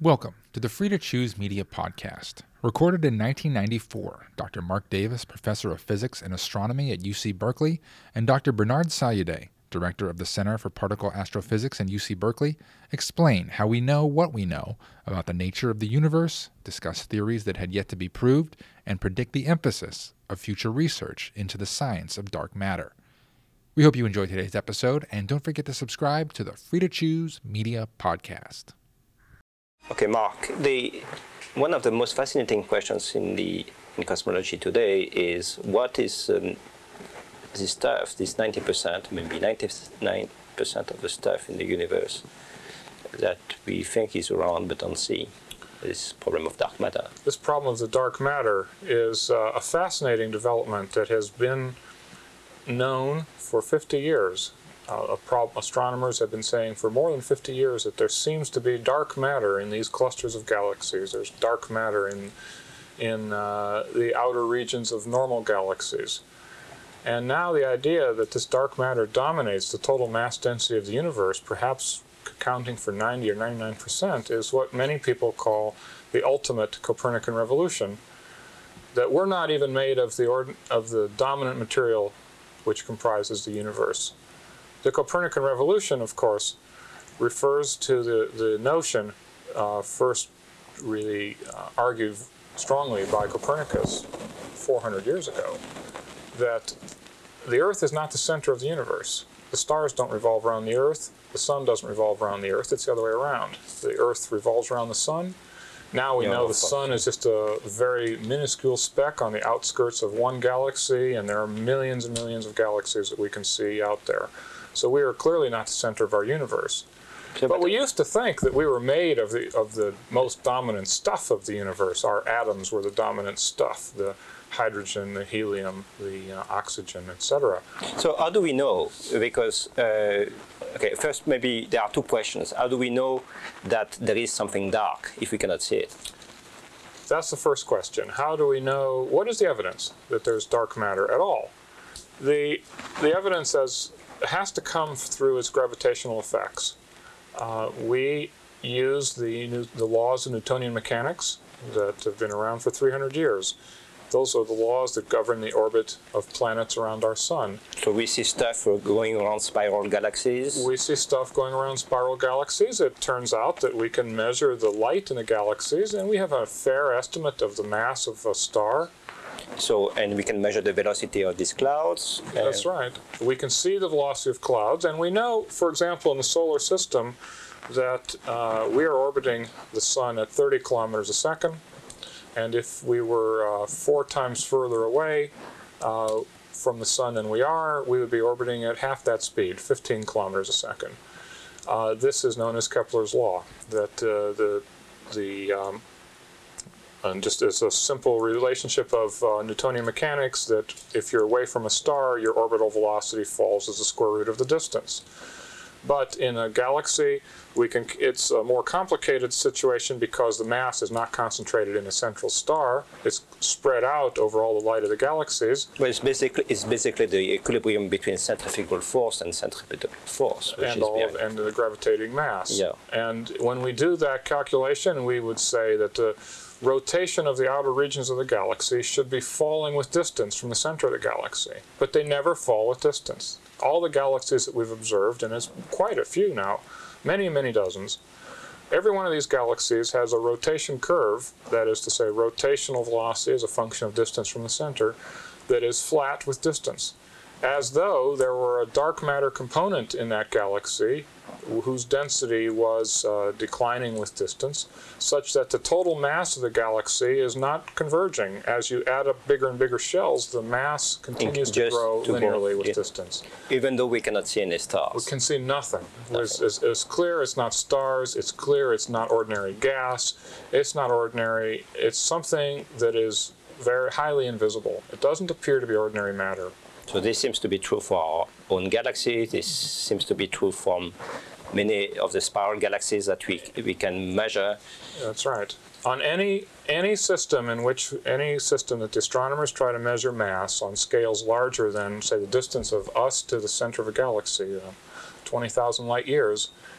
Welcome to the Free to Choose Media Podcast. Recorded in 1994, Dr. Mark Davis, Professor of Physics and Astronomy at UC Berkeley, and Dr. Bernard Sayude, Director of the Center for Particle Astrophysics in UC Berkeley, explain how we know what we know about the nature of the universe, discuss theories that had yet to be proved, and predict the emphasis of future research into the science of dark matter. We hope you enjoyed today's episode, and don't forget to subscribe to the Free to Choose Media Podcast. Okay, Mark, one of the most fascinating questions in cosmology today is what is this stuff, this 90%, maybe 99% of the stuff in the universe that we think is around but don't see, this problem of dark matter. This problem of the dark matter is a fascinating development that has been known for 50 years. Astronomers have been saying for more than 50 years that there seems to be dark matter in these clusters of galaxies. There's dark matter in the outer regions of normal galaxies. And now the idea that this dark matter dominates the total mass density of the universe, perhaps accounting for 90 or 99%, is what many people call the ultimate Copernican revolution, that we're not even made of the dominant material which comprises the universe. The Copernican revolution, of course, refers to the notion, first really argued strongly by Copernicus 400 years ago, that the Earth is not the center of the universe. The stars don't revolve around the Earth. The sun doesn't revolve around the Earth. It's the other way around. The Earth revolves around the sun. Now we know the sun is just a very minuscule speck on the outskirts of one galaxy, and there are millions and millions of galaxies that we can see out there. So we are clearly not the center of our universe. But we used to think that we were made of the most dominant stuff of the universe. Our atoms were the dominant stuff, the hydrogen, the helium, the oxygen, etc. So how do we know? Because, okay, first maybe there are two questions. How do we know that there is something dark if we cannot see it? That's the first question. How do we know, what is the evidence that there's dark matter at all? The evidence has to come through its gravitational effects. We use the laws of Newtonian mechanics that have been around for 300 years. Those are the laws that govern the orbit of planets around our sun. So we see stuff going around spiral galaxies? We see stuff going around spiral galaxies. It turns out that we can measure the light in the galaxies, and we have a fair estimate of the mass of a star. So, and we can measure the velocity of these clouds. That's right. We can see the velocity of clouds, and we know, for example, in the solar system, that we are orbiting the sun at 30 kilometers a second, and if we were 4 times further away from the sun than we are, we would be orbiting at half that speed, 15 kilometers a second. This is known as Kepler's law, that and just as a simple relationship of Newtonian mechanics, that if you're away from a star, your orbital velocity falls as the square root of the distance. But in a galaxy, it's a more complicated situation because the mass is not concentrated in a central star. It's spread out over all the light of the galaxies. Well, it's basically the equilibrium between centrifugal force and centripetal force, and the gravitating mass. Yeah. And when we do that calculation, we would say that the rotation of the outer regions of the galaxy should be falling with distance from the center of the galaxy. But they never fall with distance. All the galaxies that we've observed, and it's quite a few now, many, many dozens, every one of these galaxies has a rotation curve, that is to say rotational velocity as a function of distance from the center, that is flat with distance, as though there were a dark matter component in that galaxy whose density was declining with distance, such that the total mass of the galaxy is not converging. As you add up bigger and bigger shells, the mass continues to grow linearly with distance. Even though we cannot see any stars. We can see nothing. It's clear it's not stars. It's clear it's not ordinary gas. It's not ordinary. It's something that is very highly invisible. It doesn't appear to be ordinary matter. So this seems to be true for our own galaxy. This seems to be true from many of the spiral galaxies that we can measure. That's right. On any system that the astronomers try to measure mass on scales larger than, say, the distance of us to the center of a galaxy, 20,000 light years,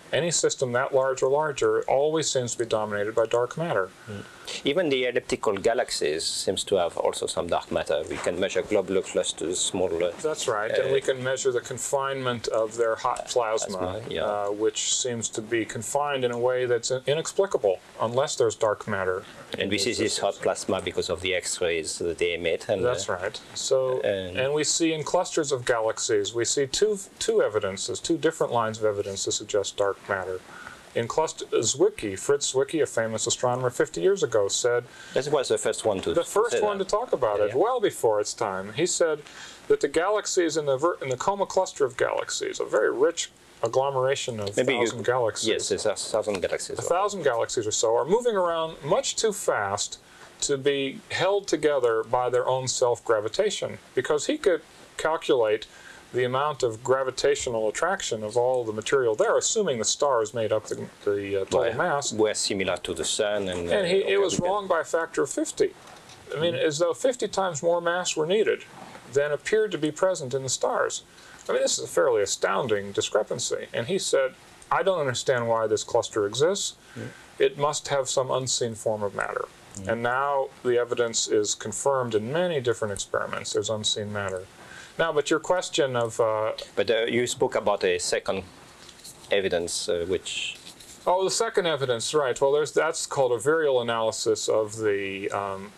any system that large or larger always seems to be dominated by dark matter. Even the elliptical galaxies seems to have also some dark matter. We can measure globular clusters, smaller. That's right, and we can measure the confinement of their hot plasma, yeah. which seems to be confined in a way that's inexplicable unless there's dark matter. And we see this hot plasma because of the X-rays that they emit. And, that's right. So, and we see in clusters of galaxies, we see two evidences, two different lines of evidence to suggest dark matter. In Zwicky, Fritz Zwicky, a famous astronomer 50 years ago, said... That was the first one to talk about it, well before its time. He said that the galaxies in the Coma cluster of galaxies, a very rich agglomeration of 1,000 galaxies. Yes, there's 1,000 galaxies. 1,000 galaxies or so are moving around much too fast to be held together by their own self-gravitation, because he could calculate the amount of gravitational attraction of all the material there, assuming the stars made up the total mass. We're similar to the Sun. And it was wrong by a factor of 50. I mean, as though 50 times more mass were needed than appeared to be present in the stars. I mean, this is a fairly astounding discrepancy. And he said, I don't understand why this cluster exists. It must have some unseen form of matter. And now the evidence is confirmed in many different experiments. There's unseen matter. Now, but your question of... But you spoke about a second evidence, which... Oh, the second evidence, right. Well, that's called a virial analysis of the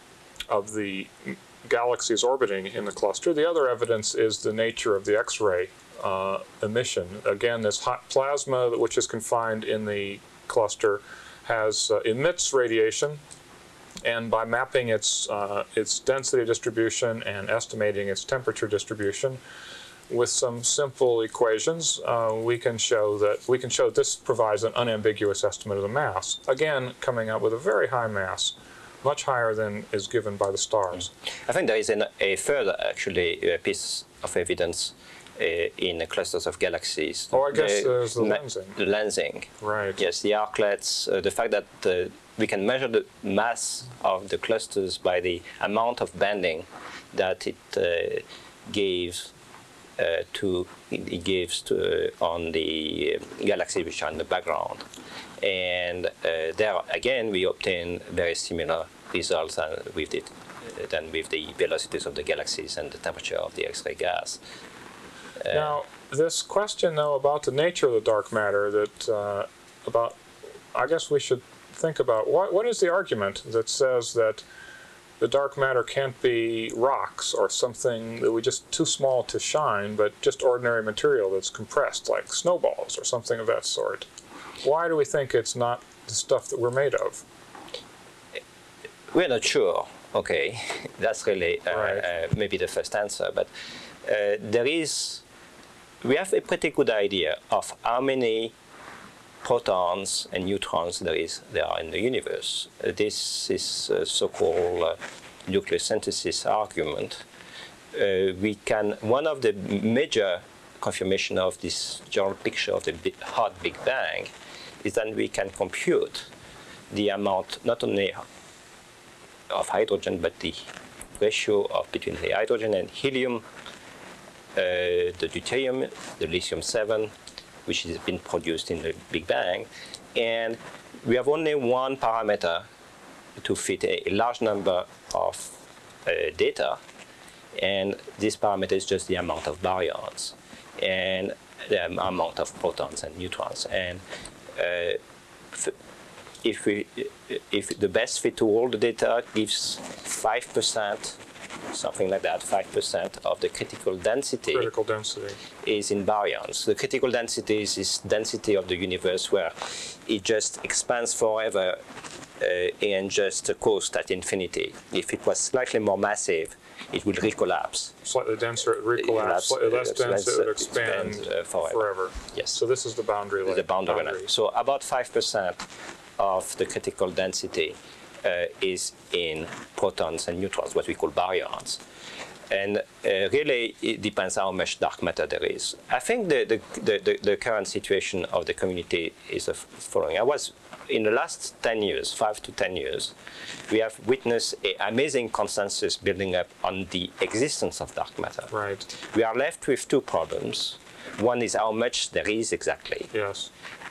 galaxies orbiting in the cluster. The other evidence is the nature of the X-ray emission. Again, this hot plasma, which is confined in the cluster, emits radiation. And by mapping its density distribution and estimating its temperature distribution with some simple equations, we can show this provides an unambiguous estimate of the mass. Again, coming out with a very high mass, much higher than is given by the stars. I think there is a further, actually, piece of evidence in the clusters of galaxies. Oh, I guess there's the lensing. The lensing. Right. Yes, the arclets, the fact that we can measure the mass of the clusters by the amount of banding that it gives on the galaxies which are in the background. And there, again, we obtain very similar results than with the velocities of the galaxies and the temperature of the X-ray gas. Now, this question, though, about the nature of the dark matter, I guess we should think about what is the argument that says that the dark matter can't be rocks or something that we just too small to shine, but just ordinary material that's compressed, like snowballs or something of that sort. Why do we think it's not the stuff that we're made of? We're not sure. Okay, that's really maybe the first answer, but we have a pretty good idea of how many protons and neutrons there are in the universe. This is a so-called nucleosynthesis argument. One of the major confirmation of this general picture of the hot Big Bang is that we can compute the amount not only of hydrogen, but the ratio between the hydrogen and helium, the deuterium, the lithium-7, which has been produced in the Big Bang. And we have only one parameter to fit a large number of data, and this parameter is just the amount of baryons and the amount of protons and neutrons. And if the best fit to all the data gives 5%, something like that, 5% of the critical density is in baryons. The critical density is this density of the universe where it just expands forever and just coast at infinity. If it was slightly more massive, it will recollapse. Slightly denser, it would recollapse. Slightly less dense, it would expand forever. Yes. So this is the boundary layer. The boundary layer. So about 5% of the critical density is in protons and neutrons, what we call baryons. And really, it depends how much dark matter there is. I think the current situation of the community is the following. In the last 10 years, 5 to 10 years, we have witnessed an amazing consensus building up on the existence of dark matter. Right. We are left with two problems. One is how much there is exactly. Yes.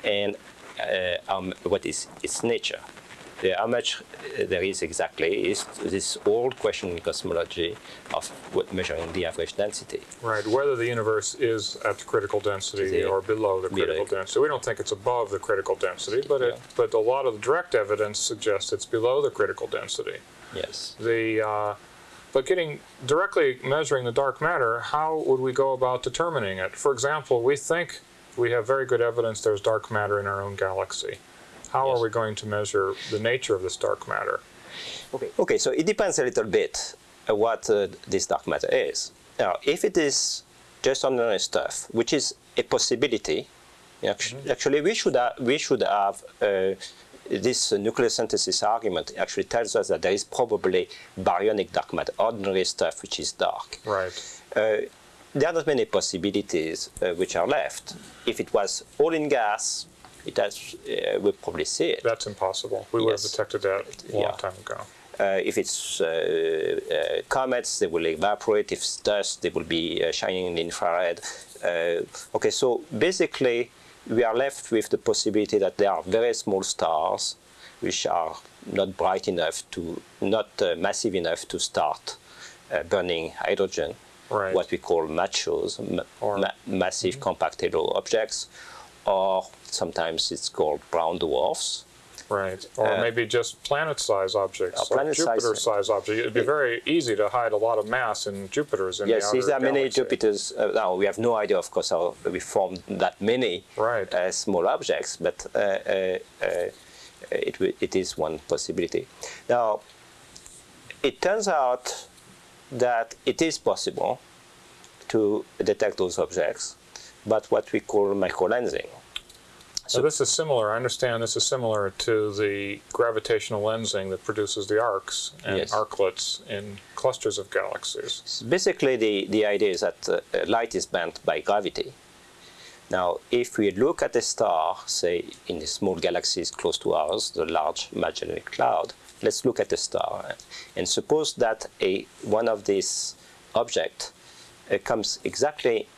and what is its nature. How much there is exactly is this old question in cosmology of measuring the average density. Right, whether the universe is at critical density or below the critical density. We don't think it's above the critical density, but a lot of the direct evidence suggests it's below the critical density. Yes. But directly measuring the dark matter, how would we go about determining it? For example, we think we have very good evidence there's dark matter in our own galaxy. How are we going to measure the nature of this dark matter? Okay, so it depends a little bit what this dark matter is. Now, if it is just ordinary stuff, which is a possibility, actually we should have this nucleosynthesis argument actually tells us that there is probably baryonic dark matter, ordinary stuff which is dark. Right. There are not many possibilities which are left. If it was all in gas, we'll probably see it. That's impossible. We would have detected that a long time ago. If it's comets, they will evaporate. If it's dust, they will be shining in the infrared. Okay, so basically, we are left with the possibility that there are very small stars which are not bright enough not massive enough to start burning hydrogen, right. What we call machos, massive compact halo objects, or sometimes it's called brown dwarfs. Right, or maybe just planet-sized objects, or Jupiter-sized objects. It'd be very easy to hide a lot of mass in Jupiters in the outer galaxy. Yes, there are many Jupiters. Now, we have no idea, of course, how we formed that many small objects, but it is one possibility. Now, it turns out that it is possible to detect those objects, but what we call microlensing. So this is similar, I understand this is similar to the gravitational lensing that produces the arcs and arclets in clusters of galaxies. So basically, the idea is that light is bent by gravity. Now, if we look at a star, say in the small galaxies close to ours, the Large Magellanic Cloud, let's look at the star. And suppose that one of these objects comes exactly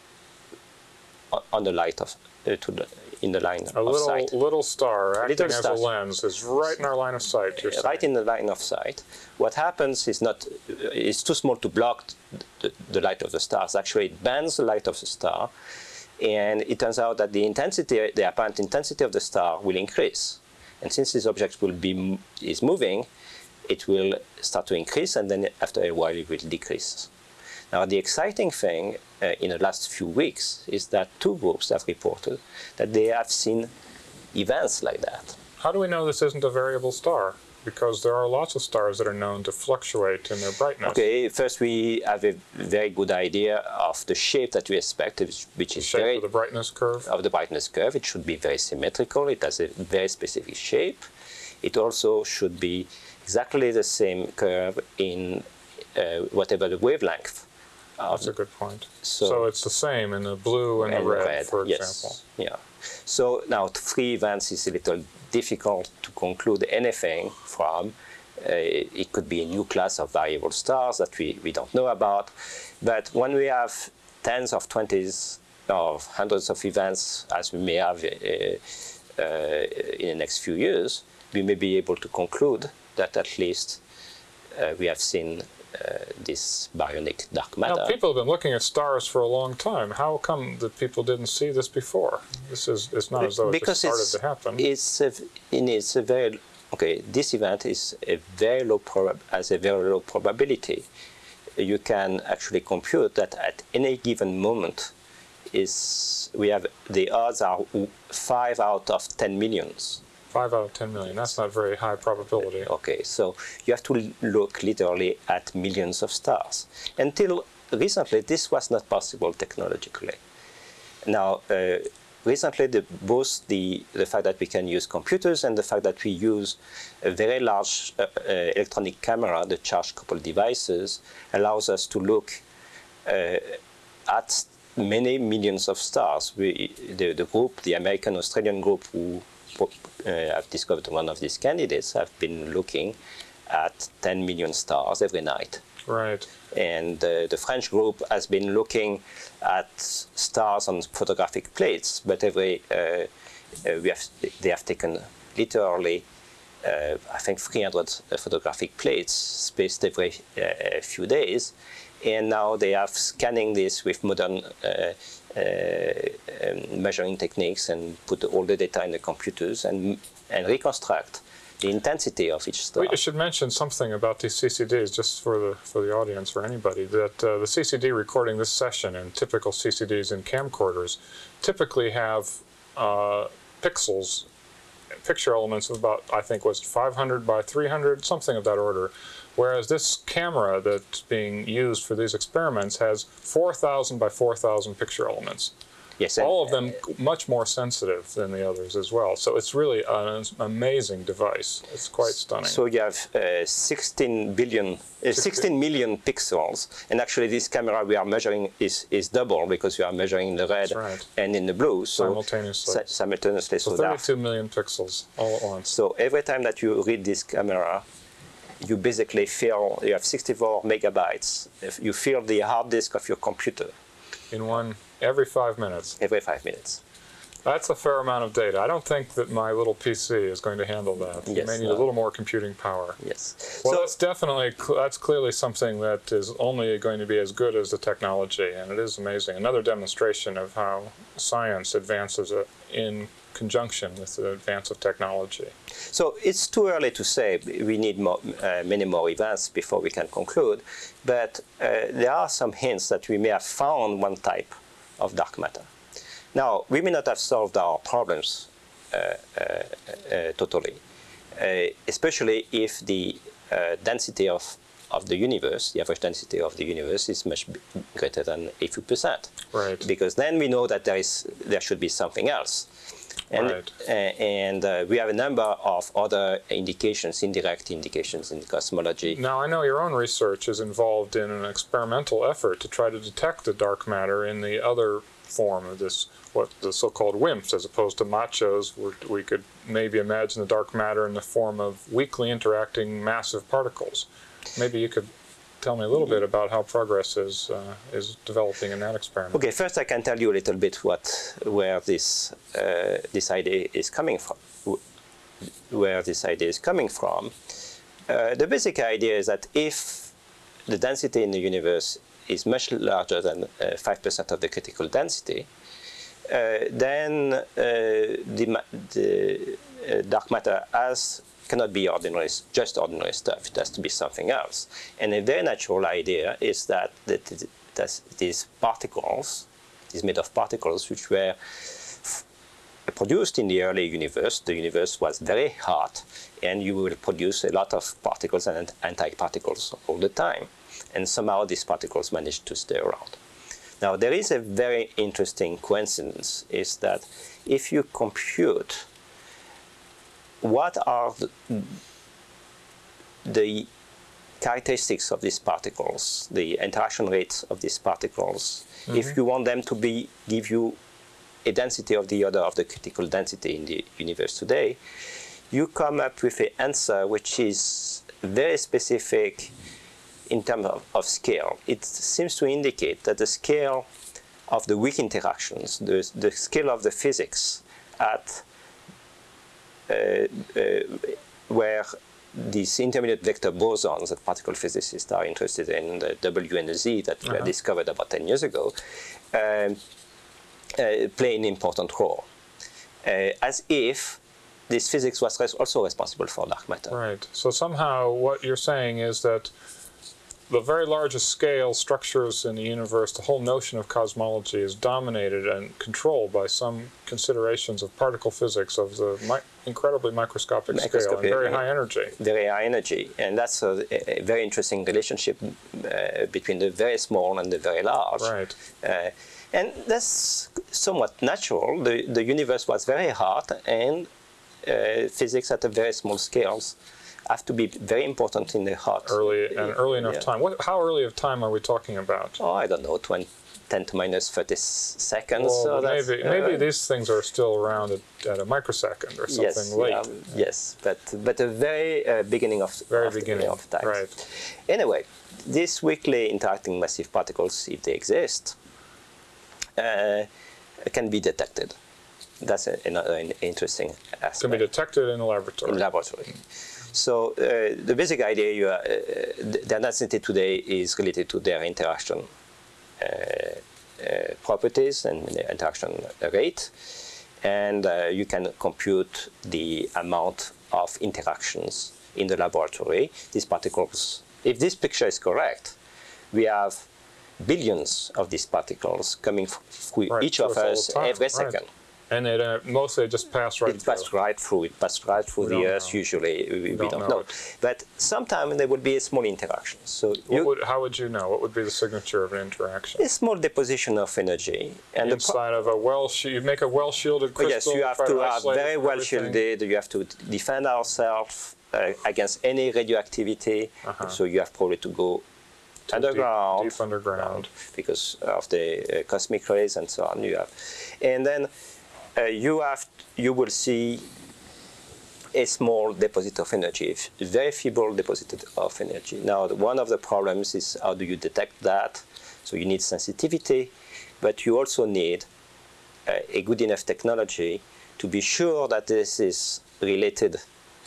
on the light of in the line of sight. A little star acting as a lens is right in our line of sight. Right in the line of sight. What happens is it's too small to block the light of the stars. Actually, it bends the light of the star, and it turns out that the apparent intensity of the star will increase. And since this object is moving, it will start to increase, and then after a while it will decrease. Now, the exciting thing in the last few weeks is that two groups have reported that they have seen events like that. How do we know this isn't a variable star? Because there are lots of stars that are known to fluctuate in their brightness. Okay, first we have a very good idea of the shape that we expect, which is the shape of the brightness curve. Of the brightness curve. It should be very symmetrical. It has a very specific shape. It also should be exactly the same curve in whatever the wavelength. That's a good point. So it's the same in the blue and the red, for example. Yeah. So now 3 events is a little difficult to conclude anything from. It could be a new class of variable stars that we don't know about. But when we have tens of 20s of hundreds of events, as we may have in the next few years, we may be able to conclude that at least we have seen this baryonic dark matter. Now, people have been looking at stars for a long time. How come that people didn't see this before? It's not as though it just started to happen. This event is has a very low probability. You can actually compute that at any given moment the odds are 5 out of 10 millions. 5 out of 10 million. That's not very high probability. Okay, so you have to look literally at millions of stars. Until recently, this was not possible technologically. Now, recently, both the fact that we can use computers and the fact that we use a very large electronic camera, the charge-coupled devices, allows us to look at many millions of stars. The American-Australian group who have discovered one of these candidates have been looking at 10 million stars every night. Right. And the French group has been looking at stars on photographic plates, but every they have taken literally, I think, 300 photographic plates spaced every few days, and now they are scanning this with modern measuring techniques and put all the data in the computers and reconstruct the intensity of each star. We should mention something about these CCDs, just for the audience, for anybody, that the CCD recording this session and typical CCDs in camcorders typically have pixels, picture elements of about, I think, was 500 by 300, something of that order. Whereas this camera that's being used for these experiments has 4,000 by 4,000 picture elements. Yes, all of them much more sensitive than the others as well. So it's really an amazing device. It's quite stunning. So you have 16 million pixels, and actually this camera we are measuring is double because we are measuring in the red and in the blue. So simultaneously. So 32 million pixels all at once. So every time that you read this camera, you basically feel you have 64 megabytes. You fill the hard disk of your computer. Every 5 minutes. Every 5 minutes. That's a fair amount of data. I don't think that my little PC is going to handle that. Yes, you may need a little more computing power. Yes. Well, that's clearly something that is only going to be as good as the technology, and it is amazing. Another demonstration of how science advances in conjunction with the advance of technology. So it's too early to say. We need many more events before we can conclude, but there are some hints that we may have found one type of dark matter. Now, we may not have solved our problems totally, especially if the density of the universe, the average density of the universe, is much greater than a few %. Right. Because then we know that there should be something else. And we have a number of other indications, indirect indications in cosmology. Now, I know your own research is involved in an experimental effort to try to detect the dark matter in the other form of this, what the so-called WIMPs, as opposed to machos, where we could maybe imagine the dark matter in the form of weakly interacting massive particles. Maybe you could tell me a little bit about how progress is developing in that experiment. Okay, first I can tell you a little bit where this idea is coming from. The basic idea is that if the density in the universe is much larger than 5% of the critical density, then the dark matter cannot be just ordinary stuff. It has to be something else. And a very natural idea is that these particles, these made of particles, which were produced in the early universe. The universe was very hot, and you will produce a lot of particles and antiparticles all the time. And somehow these particles manage to stay around. Now, there is a very interesting coincidence, is that if you compute what are the characteristics of these particles, the interaction rates of these particles, if you want them to give you a density of the order of the critical density in the universe today, you come up with an answer which is very specific in terms of scale. It seems to indicate that the scale of the weak interactions, the scale of the physics at where these intermediate vector bosons that particle physicists are interested in, the W and the Z that were discovered about 10 years ago, play an important role. As if this physics was also responsible for dark matter. Right. So somehow what you're saying is that the very largest scale structures in the universe, the whole notion of cosmology is dominated and controlled by some considerations of particle physics of the incredibly microscopic scale and very high energy. Very high energy. And that's a very interesting relationship between the very small and the very large. Right. And that's somewhat natural. The universe was very hot, and physics at a very small scales have to be very important in the hot. Early enough time. How early of time are we talking about? Oh, I don't know, 10 to minus 30 seconds. Well, so maybe these things are still around at a microsecond or something late. Yes, but a very beginning of time. Right. Anyway, these weakly interacting massive particles, if they exist, can be detected. That's another interesting aspect. Can be detected in the laboratory. In laboratory. So the basic idea, their density today is related to their interaction properties and the interaction rate, and you can compute the amount of interactions in the laboratory. These particles, if this picture is correct, we have billions of these particles coming through each of us every second. And it mostly just pass right through. It passed right through the Earth. Usually, we don't know. But sometimes there would be a small interaction. So how would you know? What would be the signature of an interaction? A small deposition of energy. And inside of a you make a well-shielded crystal. Yes, you have to have very well shielded. You have to defend ourselves against any radioactivity. So you have probably to go underground, deep underground, because of the cosmic rays and so on. And then you will see a small deposit of energy, a very feeble deposit of energy. Now, one of the problems is how do you detect that? So you need sensitivity, but you also need a good enough technology to be sure that this is related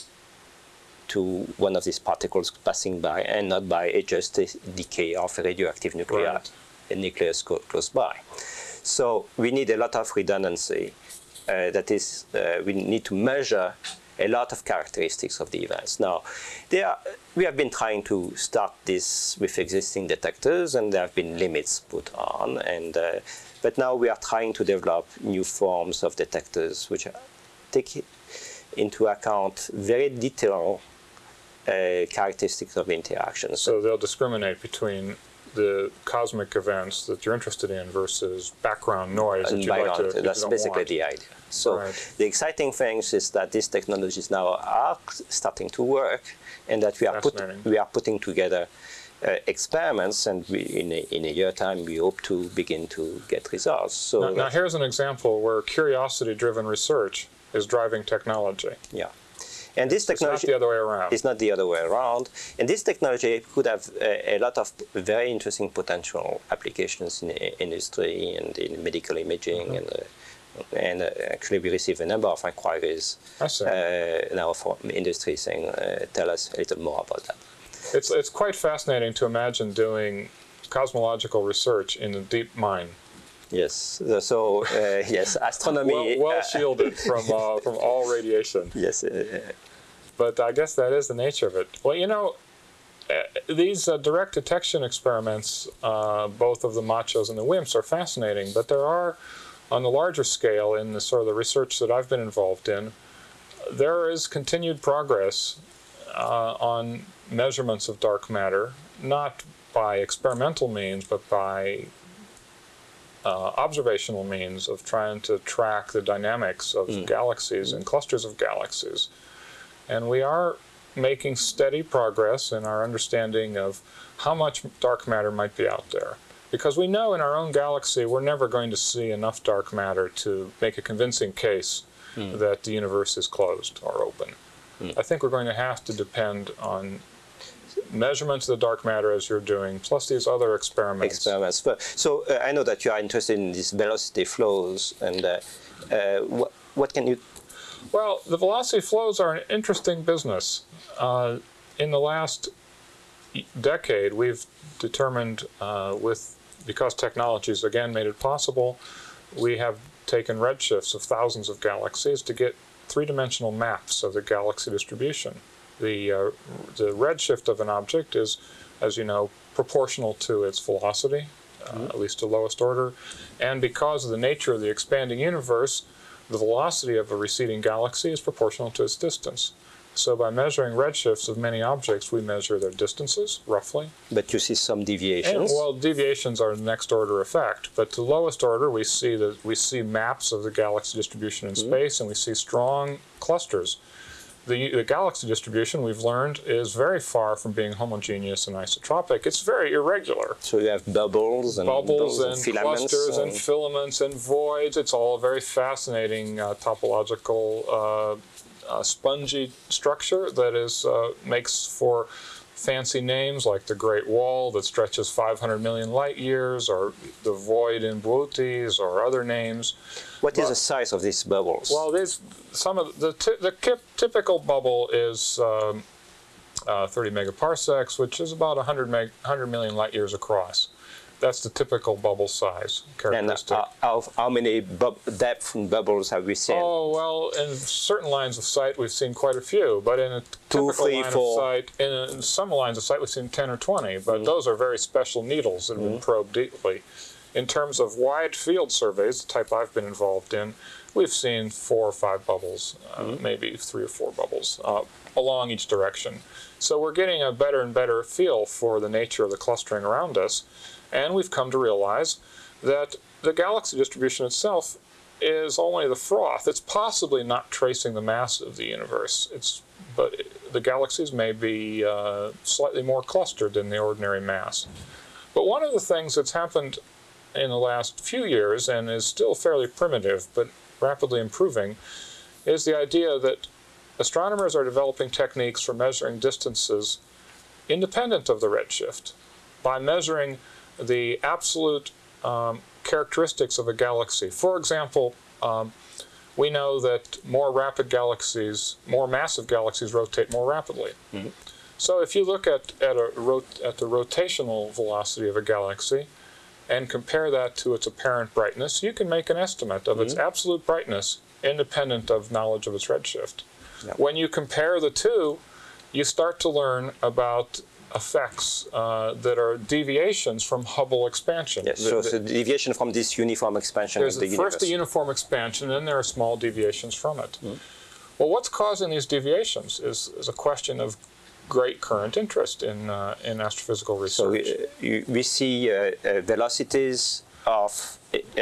to one of these particles passing by and not by just a decay of a radioactive nucleus, a nucleus close by. So we need a lot of redundancy. That is, we need to measure a lot of characteristics of the events. Now, we have been trying to start this with existing detectors, and there have been limits put on. But now we are trying to develop new forms of detectors which take into account very detailed characteristics of interactions. So they'll discriminate between the cosmic events that you're interested in versus background noise that you'd like to. That's basically the idea. So the exciting thing is that these technologies now are starting to work, and that we are putting together experiments, and in a year time we hope to begin to get results. So now here's an example where curiosity-driven research is driving technology. Yeah. And this technology, it's not the other way around. It's not the other way around. And this technology could have a lot of very interesting potential applications in industry and in medical imaging. And actually, we receive a number of inquiries now from industry saying, tell us a little more about that. It's quite fascinating to imagine doing cosmological research in a deep mine. Yes. So yes, astronomy well shielded from all radiation. Yes. But I guess that is the nature of it. Well, you know, these direct detection experiments, both of the machos and the WIMPs, are fascinating. But there are, on the larger scale, in the sort of the research that I've been involved in, there is continued progress on measurements of dark matter, not by experimental means, but by observational means of trying to track the dynamics of galaxies and clusters of galaxies. And we are making steady progress in our understanding of how much dark matter might be out there. Because we know in our own galaxy we're never going to see enough dark matter to make a convincing case that the universe is closed or open. I think we're going to have to depend on measurements of the dark matter as you're doing, plus these other experiments. So I know that you are interested in these velocity flows, and what can you... Well, the velocity flows are an interesting business. In the last decade, we've determined, because technologies again made it possible, we have taken redshifts of thousands of galaxies to get three-dimensional maps of the galaxy distribution. The redshift of an object is, as you know, proportional to its velocity, at least to lowest order. And because of the nature of the expanding universe, the velocity of a receding galaxy is proportional to its distance. So by measuring redshifts of many objects, we measure their distances, roughly. But you see some deviations? And, well, deviations are the next order effect. But to lowest order, we see maps of the galaxy distribution in space, and we see strong clusters. The galaxy distribution, we've learned, is very far from being homogeneous and isotropic. It's very irregular. So you have bubbles and clusters and filaments and voids. It's all a very fascinating topological spongy structure that makes for fancy names like the Great Wall that stretches 500 million light years, or the void in Bootes, or other names. What is the size of these bubbles? Well, some of the typical bubble is 30 megaparsecs, which is about 100 million light years across. That's the typical bubble size characteristic. And how many depth in bubbles have we seen? Oh, well, in certain lines of sight, we've seen quite a few. But in a typical line of sight, in some lines of sight, we've seen 10 or 20. But those are very special needles that have been probed deeply. In terms of wide field surveys, the type I've been involved in, we've seen 4 or 5 bubbles, maybe 3 or 4 bubbles along each direction. So we're getting a better and better feel for the nature of the clustering around us. And we've come to realize that the galaxy distribution itself is only the froth. It's possibly not tracing the mass of the universe. But the galaxies may be slightly more clustered than the ordinary mass. But one of the things that's happened in the last few years, and is still fairly primitive but rapidly improving, is the idea that astronomers are developing techniques for measuring distances independent of the redshift by measuring the absolute characteristics of a galaxy. For example, we know that more rapid galaxies, more massive galaxies rotate more rapidly. So if you look at the rotational velocity of a galaxy and compare that to its apparent brightness, you can make an estimate of its absolute brightness independent of knowledge of its redshift. Yep. When you compare the two, you start to learn about effects that are deviations from Hubble expansion. Yes, so it's a deviation from this uniform expansion of the universe. There's first a uniform expansion, and then there are small deviations from it. Well, what's causing these deviations is a question of great current interest in astrophysical research. So we see velocities of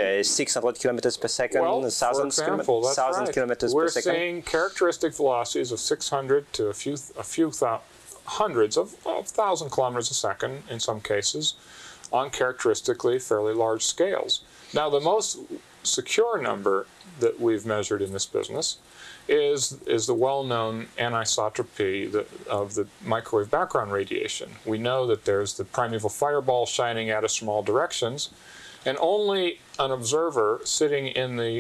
600 kilometers per second, 1,000 kilometers per second. We're seeing characteristic velocities of 600 to a few hundreds of 1,000 kilometers a second in some cases on characteristically fairly large scales. Now, the most secure number that we've measured in this business is the well-known anisotropy of the microwave background radiation. We know that there's the primeval fireball shining at us from all directions, and only an observer sitting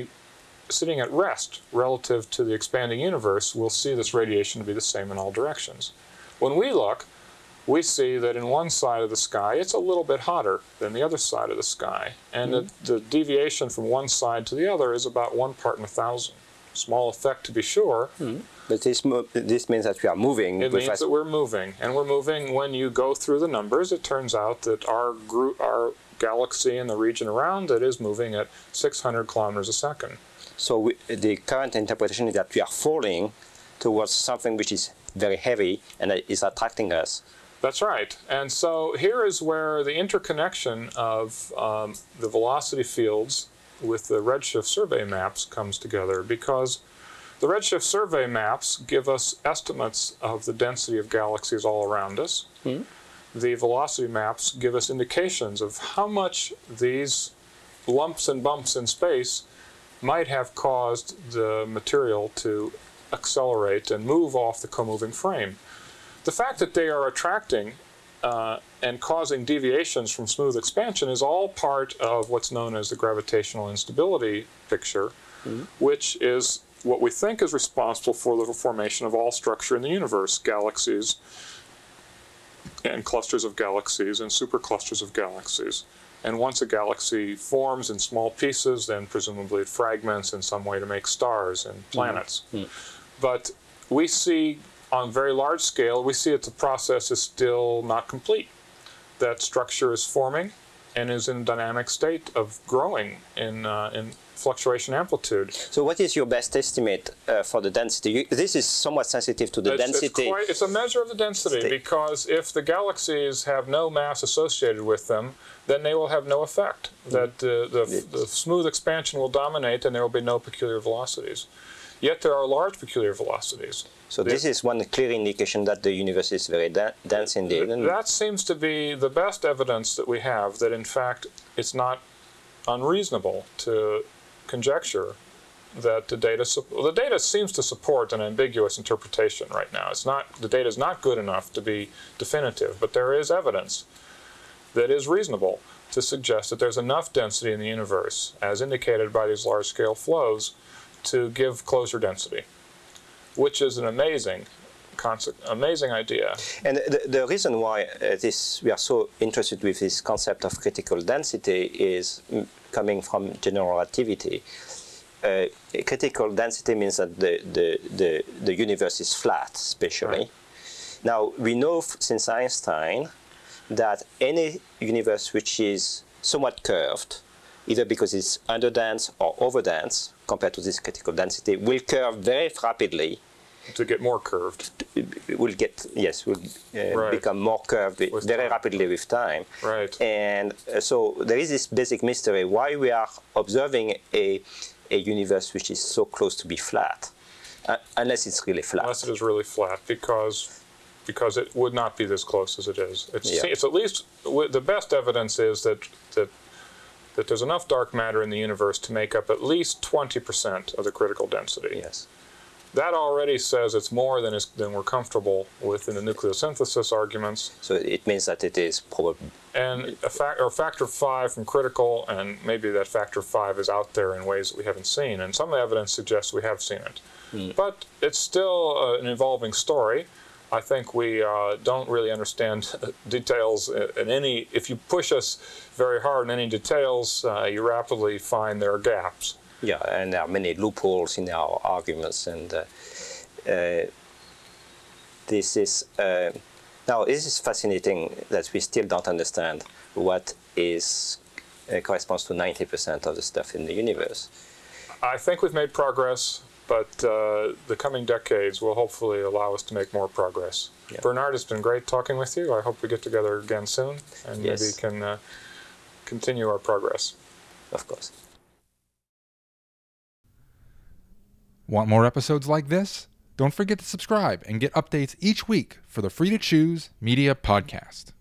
at rest relative to the expanding universe will see this radiation to be the same in all directions. When we look, we see that in one side of the sky, it's a little bit hotter than the other side of the sky, and the deviation from one side to the other is about 1 part in 1,000. Small effect, to be sure. But this means that we are moving. It means that we're moving, and we're moving. When you go through the numbers, it turns out that our galaxy and the region around it is moving at 600 kilometers a second. So the current interpretation is that we are falling towards something which is very heavy and is attracting us. That's right. And so here is where the interconnection of the velocity fields with the redshift survey maps comes together, because the redshift survey maps give us estimates of the density of galaxies all around us. The velocity maps give us indications of how much these lumps and bumps in space might have caused the material to accelerate and move off the co-moving frame. The fact that they are attracting and causing deviations from smooth expansion is all part of what's known as the gravitational instability picture, which is what we think is responsible for the formation of all structure in the universe, galaxies and clusters of galaxies and superclusters of galaxies. And once a galaxy forms in small pieces, then presumably it fragments in some way to make stars and planets. But we see on very large scale, we see that the process is still not complete. That structure is forming and is in a dynamic state of growing in fluctuation amplitude. So what is your best estimate for the density? This is somewhat sensitive to the density. It's a measure of the density, because if the galaxies have no mass associated with them, then they will have no effect. That the smooth expansion will dominate and there will be no peculiar velocities. Yet there are large peculiar velocities. So this is one clear indication that the universe is very dense indeed. That seems to be the best evidence that we have that in fact it's not unreasonable to conjecture that the data seems to support an ambiguous interpretation right now. The data is not good enough to be definitive, but there is evidence that is reasonable to suggest that there's enough density in the universe, as indicated by these large-scale flows, to give closure density, which is an amazing idea. And the reason why we are so interested with this concept of critical density is coming from general relativity. Critical density means that the universe is flat, spatially. Right. Now, we know since Einstein that any universe which is somewhat curved, either because it's underdense or overdense compared to this critical density, will curve very rapidly. To get more curved. Will become more curved very rapidly with time. Right. And so there is this basic mystery why we are observing a universe which is so close to be flat, unless it's really flat. Unless it is really flat, because it would not be this close as it is. It's at least the best evidence is that there's enough dark matter in the universe to make up at least 20% of the critical density. Yes. That already says it's more than we're comfortable with in the nucleosynthesis arguments. So it means that it is probably. And a factor 5 from critical, and maybe that factor 5 is out there in ways that we haven't seen, and some evidence suggests we have seen it. But it's still an evolving story. I think we don't really understand details in any. If you push us very hard in any details, you rapidly find there are gaps. Yeah, and there are many loopholes in our arguments, and this is fascinating that we still don't understand what corresponds to 90% of the stuff in the universe. I think we've made progress, but the coming decades will hopefully allow us to make more progress. Yeah. Bernard, it's been great talking with you. I hope we get together again soon, and maybe can continue our progress. Of course. Want more episodes like this? Don't forget to subscribe and get updates each week for the Free to Choose Media Podcast.